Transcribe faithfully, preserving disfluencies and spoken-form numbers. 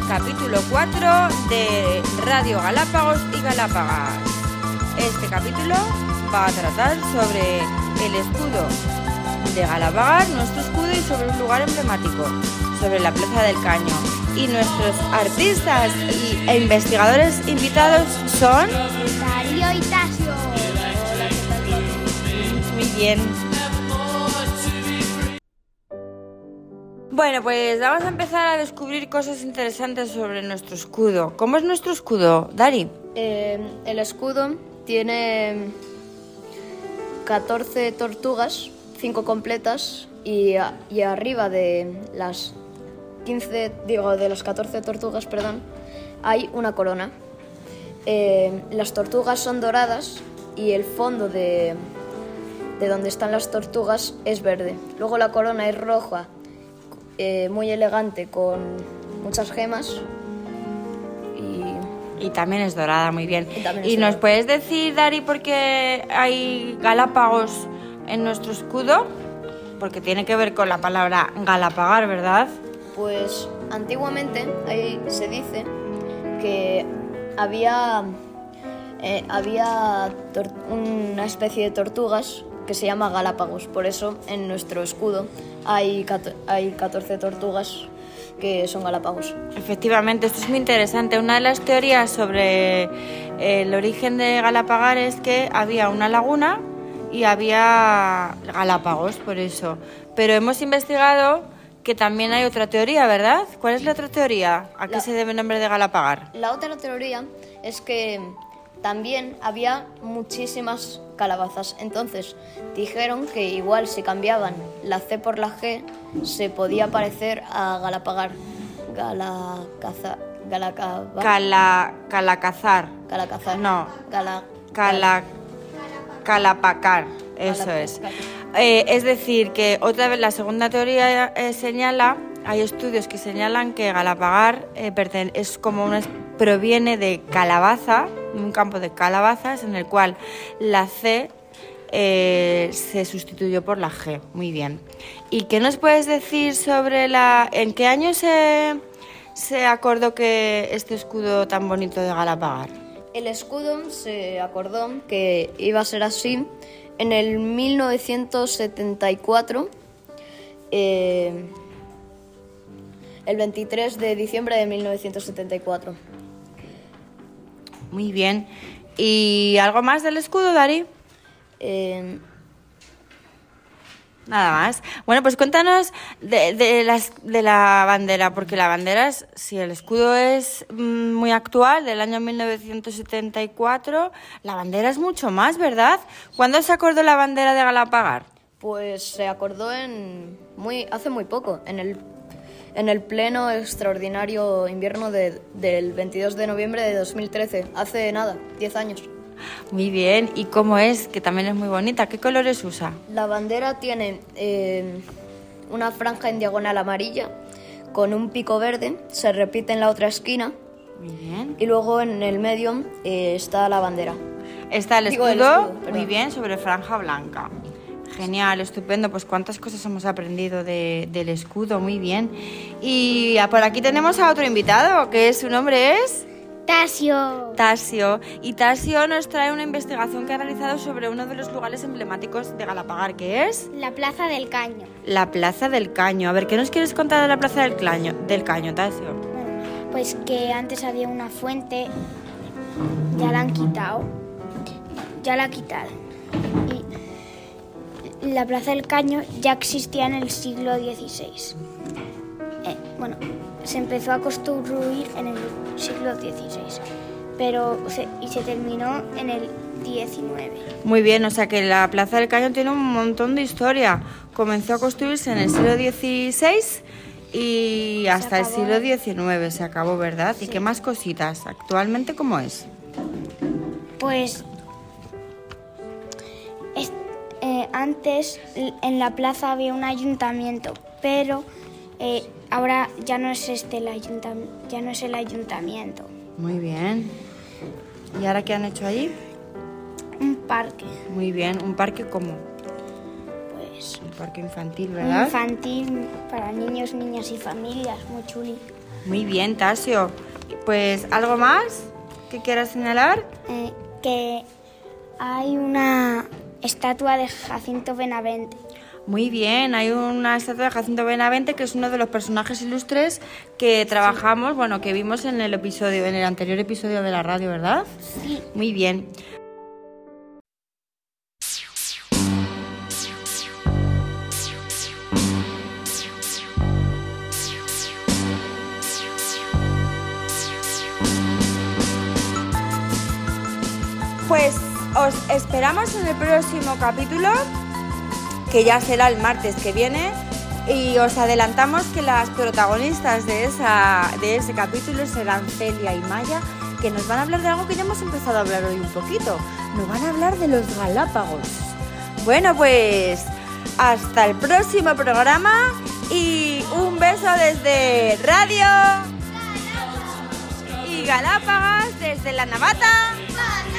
capítulo cuatro de Radio Galápagos y Galápagas. Este capítulo va a tratar sobre el escudo de Galápagas, nuestro escudo, y sobre un lugar emblemático, sobre la Plaza del Caño. Y nuestros artistas y, e investigadores invitados son... Darío y Tasio. Muy bien. Bueno, pues vamos a empezar a descubrir cosas interesantes sobre nuestro escudo. ¿Cómo es nuestro escudo, Dari? Eh, el escudo tiene catorce tortugas, cinco completas, y, a, y arriba de las quince, digo, de las catorce tortugas, perdón, hay una corona. Eh, las tortugas son doradas y el fondo de, de donde están las tortugas es verde. Luego la corona es roja, eh, muy elegante, con muchas gemas. Y también es dorada, muy bien. ¿Y, ¿Y nos puedes decir, Dari, por qué hay Galápagos en nuestro escudo? Porque tiene que ver con la palabra galapagar, ¿verdad? Pues antiguamente ahí se dice que había, eh, había tor- una especie de tortugas que se llama Galápagos. Por eso en nuestro escudo hay, cat- hay catorce tortugas que son Galápagos. Efectivamente, esto es muy interesante. Una de las teorías sobre el origen de Galapagar es que había una laguna y había Galápagos, por eso. Pero hemos investigado que también hay otra teoría, ¿verdad? ¿Cuál es la otra teoría? ¿A qué La, se debe el nombre de Galapagar? La otra teoría es que también había muchísimas calabazas. Entonces dijeron que igual si cambiaban la C por la G se podía parecer a Galapagar. Galacaza, Galacaba, Cala, calacazar. Calacazar. No. Gala, Cala, calapacar. Eso Galapagar. es. Eh, es decir, que otra vez la segunda teoría eh, señala, hay estudios que señalan que Galapagar eh, pertene- es como una, proviene de calabaza, un campo de calabazas en el cual la C eh, se sustituyó por la G. Muy bien. ¿Y qué nos puedes decir sobre la, en qué año se, se acordó que este escudo tan bonito de Galapagar? El escudo se acordó que iba a ser así en el mil novecientos setenta y cuatro, eh, el veintitrés de diciembre de mil novecientos setenta y cuatro. Muy bien. ¿Y algo más del escudo, Dari? Eh, Nada más. Bueno, pues cuéntanos de, de, las, de la bandera, porque la bandera, es, si el escudo es mm, muy actual, del año mil novecientos setenta y cuatro, la bandera es mucho más, ¿verdad? ¿Cuándo se acordó la bandera de Galapagar? pues se acordó en muy hace muy poco, en el, en el pleno extraordinario invierno de, del veintidós de noviembre de dos mil trece, hace nada, diez años. Muy bien. ¿Y cómo es? Que también es muy bonita. ¿Qué colores usa? La bandera tiene eh, una franja en diagonal amarilla con un pico verde, se repite en la otra esquina. Muy bien. Y luego en el medio eh, está la bandera. Está el Digo, escudo, el escudo, perdón. muy bien, sobre franja blanca. Genial, estupendo. Pues cuántas cosas hemos aprendido de, del escudo, muy bien. Y por aquí tenemos a otro invitado, que su nombre es... Tasio. Tasio. Y Tasio nos trae una investigación que ha realizado sobre uno de los lugares emblemáticos de Galapagar, que es... La Plaza del Caño. La Plaza del Caño. A ver, ¿qué nos quieres contar de la Plaza del Caño, del Caño, Tasio? Bueno, pues que antes había una fuente, ya la han quitado, ya la quitaron. Y la Plaza del Caño ya existía en el siglo dieciséis. Eh, bueno, se empezó a construir en el siglo dieciséis, pero se, y se terminó en el diecinueve. Muy bien, o sea que la Plaza del Caño tiene un montón de historia. Comenzó a construirse en el siglo dieciséis y hasta el siglo diecinueve se acabó, ¿verdad? Sí. ¿Y qué más cositas? ¿Actualmente cómo es? Pues es, eh, antes en la plaza había un ayuntamiento, pero eh, ahora ya no es este el ayuntamiento, ya no es el ayuntamiento. Muy bien. ¿Y ahora qué han hecho allí? Un parque. Muy bien, un parque como Pues un parque infantil, ¿verdad? un infantil para niños, niñas y familias, muy chuli. Muy bien, Tasio. Pues, ¿algo más que quieras señalar? Eh, que hay una estatua de Jacinto Benavente. Muy bien, hay una estatua de Jacinto Benavente que es uno de los personajes ilustres que trabajamos, sí. bueno, que vimos en el episodio, en el anterior episodio de la radio, ¿verdad? Sí. Muy bien. Pues os esperamos en el próximo capítulo, que ya será el martes que viene, y os adelantamos que las protagonistas de, esa, de ese capítulo serán Celia y Maya, que nos van a hablar de algo que ya hemos empezado a hablar hoy un poquito. Nos van a hablar de los Galápagos. Bueno, pues hasta el próximo programa y un beso desde Radio y Galápagos, desde la Navata.